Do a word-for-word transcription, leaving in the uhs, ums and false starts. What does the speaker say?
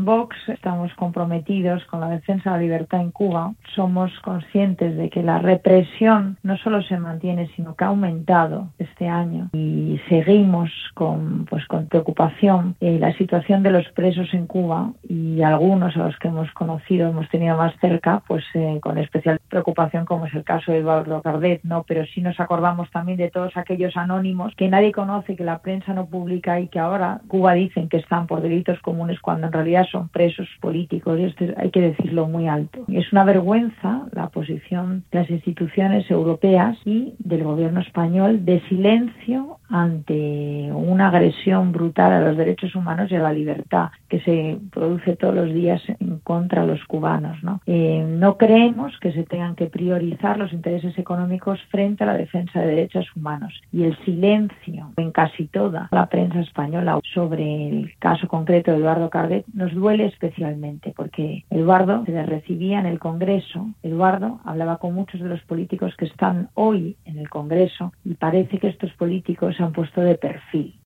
Vox estamos comprometidos con la defensa de la libertad en Cuba. Somos conscientes de que la represión no solo se mantiene, sino que ha aumentado este año, y seguimos con, pues, con preocupación eh, la situación de los presos en Cuba, y algunos a los que hemos conocido, hemos tenido más cerca, pues eh, con especial preocupación, como es el caso de Eduardo Cardet, ¿no? Pero sí nos acordamos también de todos aquellos anónimos que nadie conoce, que la prensa no publica y que ahora Cuba dicen que están por delitos comunes cuando en realidad son presos políticos, y esto hay que decirlo muy alto. Es una vergüenza la posición de las instituciones europeas y del gobierno español de silencio ante una agresión brutal a los derechos humanos y a la libertad que se produce todos los días en contra de los cubanos, ¿no? Eh, no creemos que se tengan que priorizar los intereses económicos frente a la defensa de derechos humanos, y el silencio en casi toda la prensa española sobre el caso concreto de Eduardo Cardet nos duele especialmente, porque Eduardo se le recibía en el Congreso, Eduardo hablaba con muchos de los políticos que están hoy en el Congreso, y parece que estos políticos se han puesto de perfil.